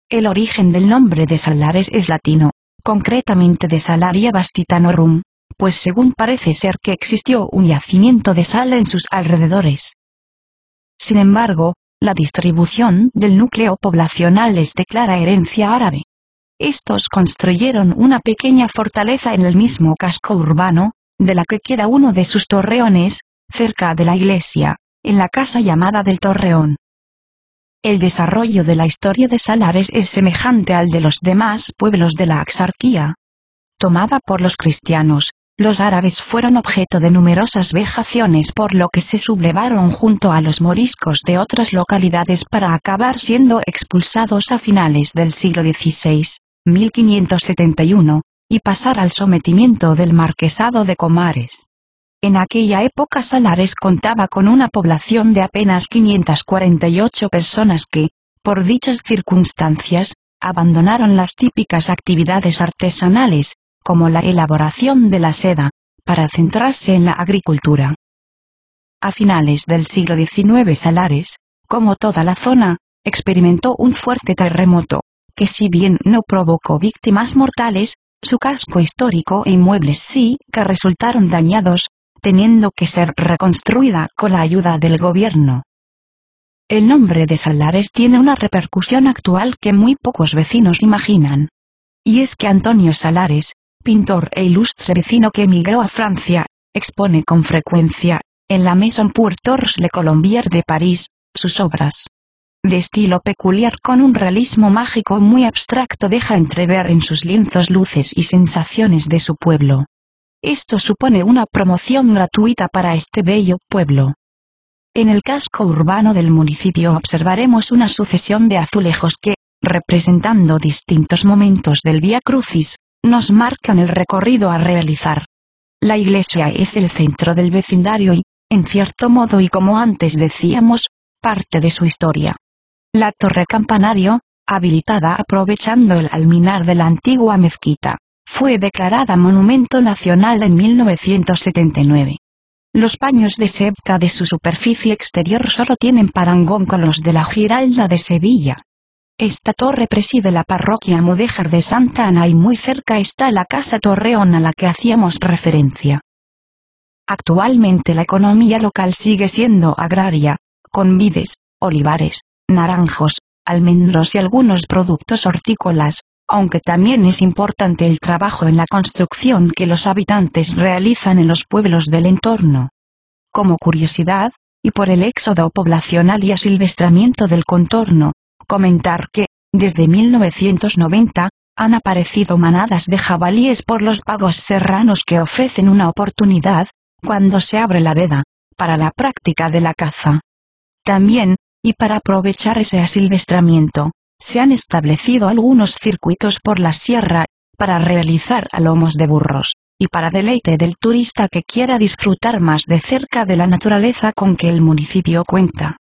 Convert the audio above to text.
El origen del nombre de Salares es latino, concretamente de Salaria Bastitanorum, pues según parece ser que existió un yacimiento de sal en sus alrededores. Sin embargo, la distribución del núcleo poblacional es de clara herencia árabe. Estos construyeron una pequeña fortaleza en el mismo casco urbano, de la que queda uno de sus torreones, cerca de la iglesia, en la casa llamada del Torreón. El desarrollo de la historia de Salares es semejante al de los demás pueblos de la Axarquía. Tomada por los cristianos, los árabes fueron objeto de numerosas vejaciones, por lo que se sublevaron junto a los moriscos de otras localidades para acabar siendo expulsados a finales del siglo XVI, 1571, y pasar al sometimiento del marquesado de Comares. En aquella época Salares contaba con una población de apenas 548 personas que, por dichas circunstancias, abandonaron las típicas actividades artesanales, como la elaboración de la seda, para centrarse en la agricultura. A finales del siglo XIX Salares, como toda la zona, experimentó un fuerte terremoto, que si bien no provocó víctimas mortales, su casco histórico e inmuebles sí que resultaron dañados, teniendo que ser reconstruida con la ayuda del gobierno. El nombre de Salares tiene una repercusión actual que muy pocos vecinos imaginan. Y es que Antonio Salares, pintor e ilustre vecino que emigró a Francia, expone con frecuencia, en la Maison pour Tours Le Colombier de París, sus obras. De estilo peculiar con un realismo mágico muy abstracto, deja entrever en sus lienzos luces y sensaciones de su pueblo. Esto supone una promoción gratuita para este bello pueblo. En el casco urbano del municipio observaremos una sucesión de azulejos que, representando distintos momentos del Vía Crucis, nos marcan el recorrido a realizar. La iglesia es el centro del vecindario y, en cierto modo y como antes decíamos, parte de su historia. La torre campanario, habilitada aprovechando el alminar de la antigua mezquita, fue declarada Monumento Nacional en 1979. Los paños de sebca de su superficie exterior solo tienen parangón con los de la Giralda de Sevilla. Esta torre preside la parroquia mudéjar de Santa Ana y muy cerca está la Casa Torreón a la que hacíamos referencia. Actualmente la economía local sigue siendo agraria, con vides, olivares, naranjos, almendros y algunos productos hortícolas, aunque también es importante el trabajo en la construcción que los habitantes realizan en los pueblos del entorno. Como curiosidad, y por el éxodo poblacional y asilvestramiento del contorno, comentar que, desde 1990, han aparecido manadas de jabalíes por los pagos serranos que ofrecen una oportunidad, cuando se abre la veda, para la práctica de la caza. También, y para aprovechar ese asilvestramiento, se han establecido algunos circuitos por la sierra, para realizar a lomos de burros, y para deleite del turista que quiera disfrutar más de cerca de la naturaleza con que el municipio cuenta.